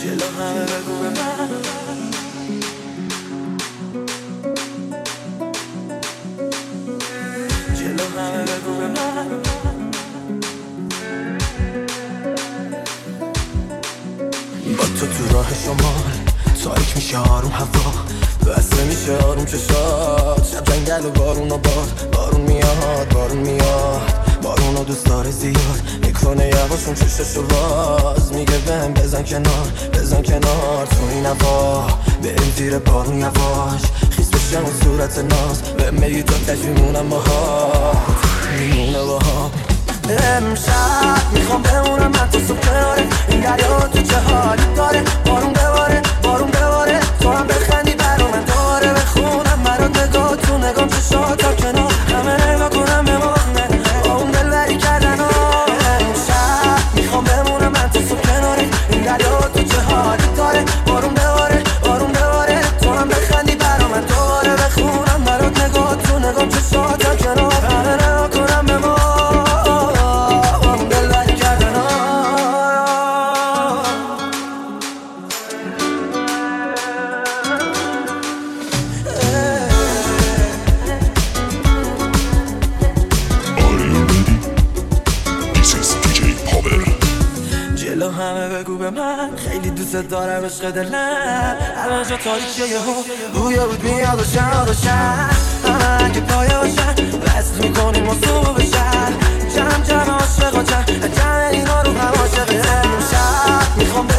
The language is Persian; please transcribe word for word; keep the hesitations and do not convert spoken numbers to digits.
جلو همه بگو به من جلو همه بگو به من با تو تو راه شمال تاریک میشه آروم هوا بسته میشه آروم چشات شب جنگل و بارون و باد بارون میاد بارون میاد بارون و دوست داره زیاد میکنه یواشون چششو باز میگه بهم بزن کنار بزن کنار تو این هوا بریم زیر بارون یواش خیس بشه اون صورت ناز به میگی تو کش میمونم باهات میمونه باهات امشب میخوام بمونم من تو صبح کناره این دریا تو چه حالی داره بارون بباره بارون بباره تو هم بخندی برا من دوباره بخونم مرا نگاه تو نگام چشات تا کنار همه نگاه کنم بمانه با اون دلبری کردن ها امشب میخوام بمونم من تو صبح کناره این دریا تو چه حالی داره بارون بباره بارون بباره تو هم بخندی برا من دوباره بخونم مرا نگاه تو نگام چشات تا کنار همه نگاه کنم بمانه جلو همه بگو به من خیلی دوست دارم عشق دلم الان جا تاریکیه یه هو بویا بود میاد و شد و شد همه اگه پایه باشن وصل میکنیم و صبح بشن جمع جمع عاشق و جمع جمع اینا رو هم عاشق امشب میخوام